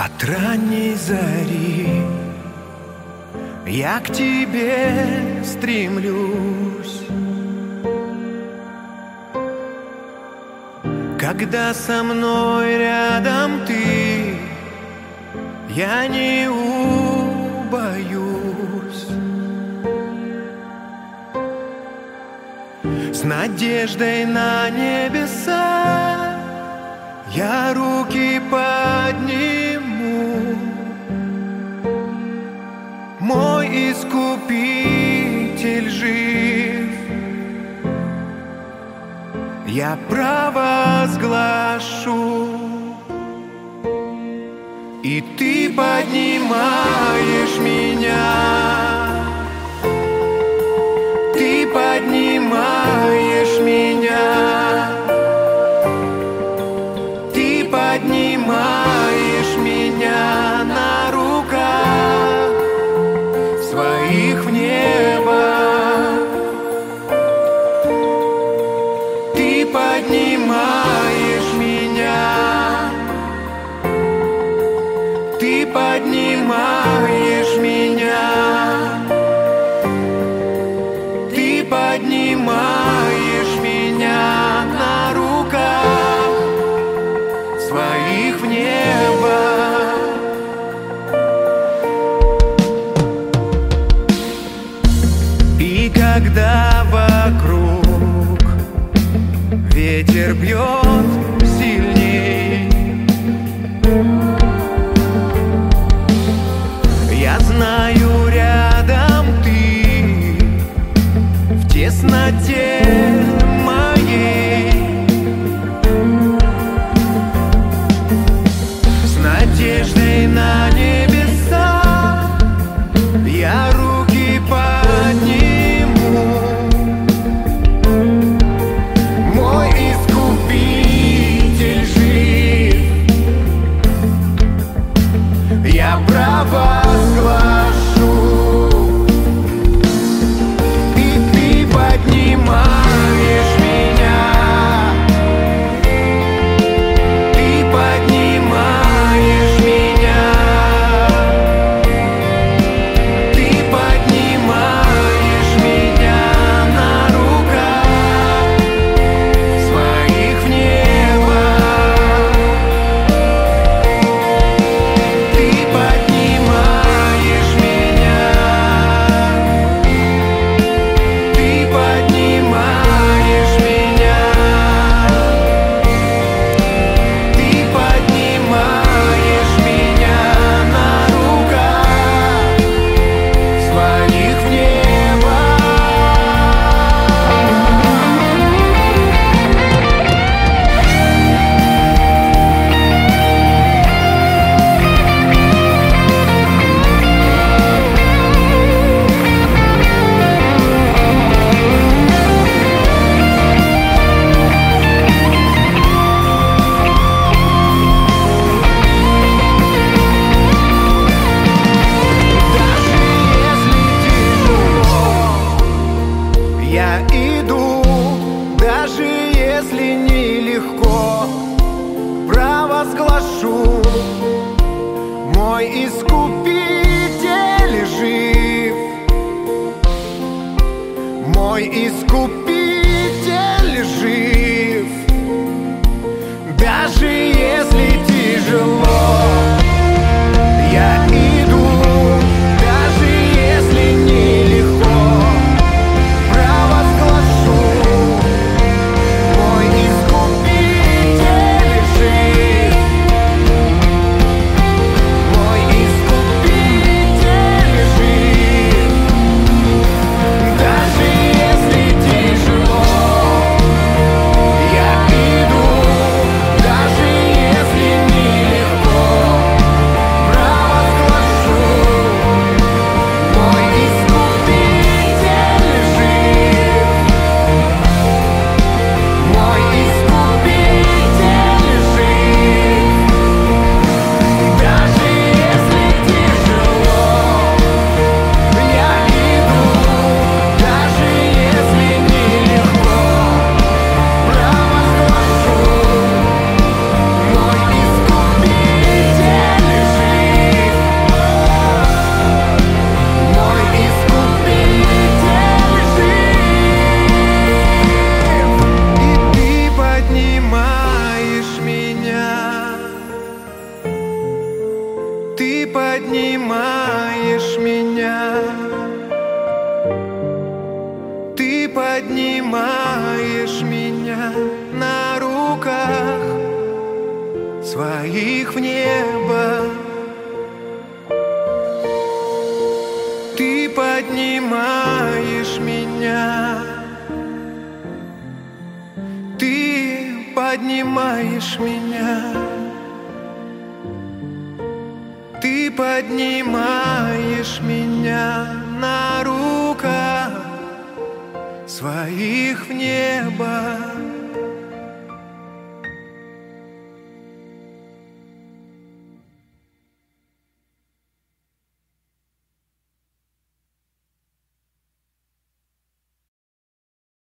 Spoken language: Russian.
От ранней зари я к тебе стремлюсь. Когда со мной рядом ты, я не убоюсь. С надеждой на небеса я руки подниму. Мой Искупитель жив, я провозглашу, и ты поднимаешь меня, ты поднимаешь меня, ты поднимаешь меня на руках своих в небо. Ты поднимаешь меня, ты поднимаешь меня, ты поднимаешь меня на руках своих в небо. И когда вокруг ветер бьет сильней, я знаю, рядом ты в тесноте моей. С надеждой на небеса я руки подниму. Мой Искупитель жив, я провозглашу, и ты поднимаешь меня, ты поднимаешь меня, ты поднимаешь меня на руках своих в небо. Ты поднимаешь меня, ты поднимаешь меня, ты поднимаешь меня на руках своих в небо. Я иду, даже если нелегко, провозглашу, мой Искупитель жив, мой Искупитель жив, даже если тяжело. Я иду, даже если нелегко, провозглашу, мой Искупитель жив, мой Искупитель поднимаешь меня, ты поднимаешь меня на руках своих в небо. Ты поднимаешь меня, ты поднимаешь меня, ты поднимаешь меня на руках своих в небо.